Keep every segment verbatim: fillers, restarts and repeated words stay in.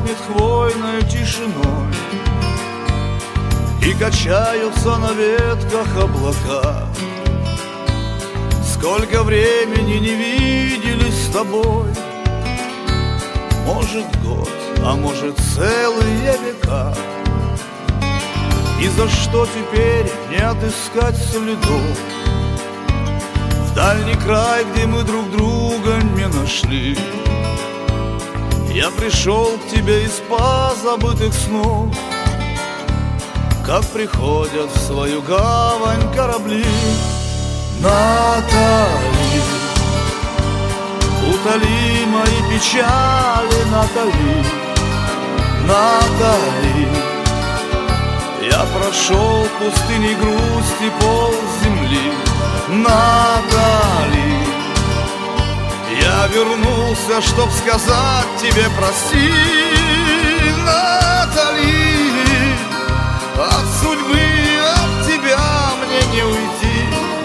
пахнет хвойной тишиной, и качаются на ветках облака. Сколько времени не виделись с тобой, может год, а может целые века. И за что теперь не отыскать следов в дальний край, где мы друг друга не нашли? Я пришел к тебе из позабытых снов, как приходят в свою гавань корабли. Натали, утоли мои печали, Натали, Натали. Я прошел пустыни грусти пол земли, Натали. Я вернулся, чтоб сказать тебе прости, Натали. От судьбы, от тебя мне не уйти.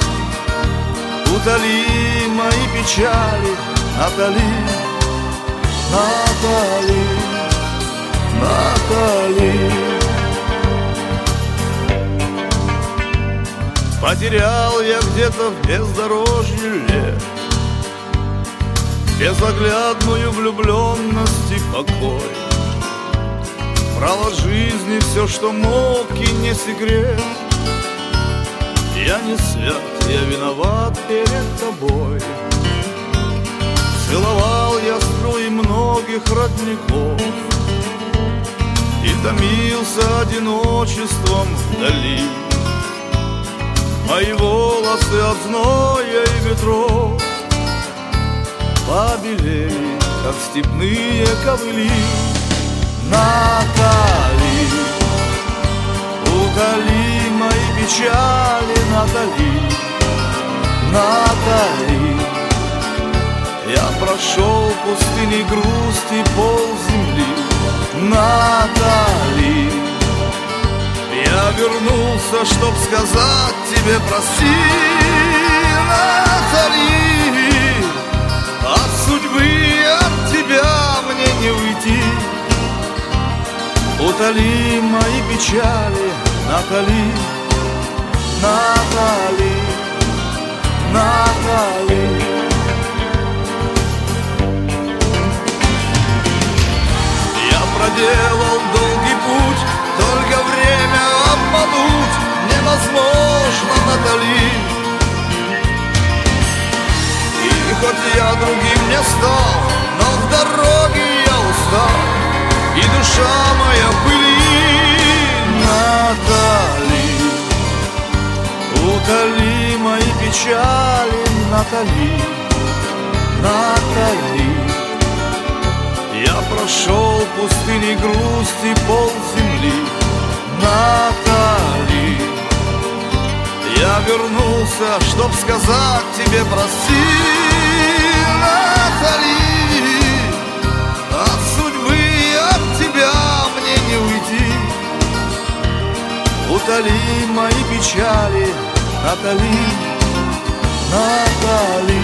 Утоли мои печали, Натали, Натали, Натали. Потерял я где-то в бездорожье лет безоглядную влюбленность и покой. Брал от жизни все, что мог, и не секрет. Я не свят, я виноват перед тобой. Целовал я струи многих родников и томился одиночеством вдали. Мои волосы от зноя и ветров побелели, как степные ковыли. Натали, утоли мои печали, Натали, Натали. Я прошел пустыни грусти пол земли, Натали. Я вернулся, чтоб сказать тебе прости, Натали. От судьбы, от тебя мне не уйти. Утоли мои печали, Натали, Натали, Натали. Я проделал долгий путь, только время обмануть невозможно, Натали. И хоть я другим не стал, но в дороге я устал, и душа моя в пыли. Натали, утоли мои печали, Натали, Натали. Я прошел пустыни грусти пол земли, Натали. Я вернулся, чтоб сказать тебе прости, Натали. От судьбы, от тебя мне не уйти. Утоли мои печали, Натали, Натали,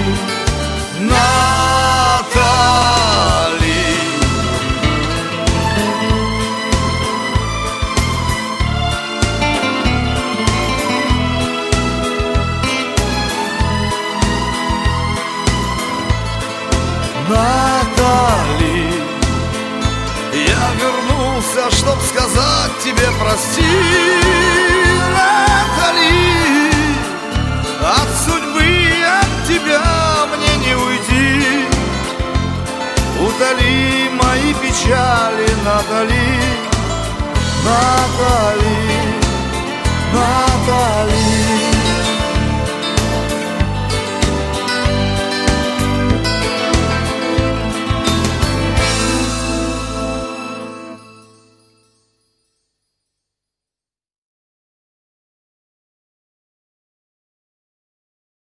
Натали. Натали, я вернулся, чтоб сказать тебе прости, Натали. От судьбы, от тебя мне не уйти. Утоли мои печали, Натали, Натали, Натали.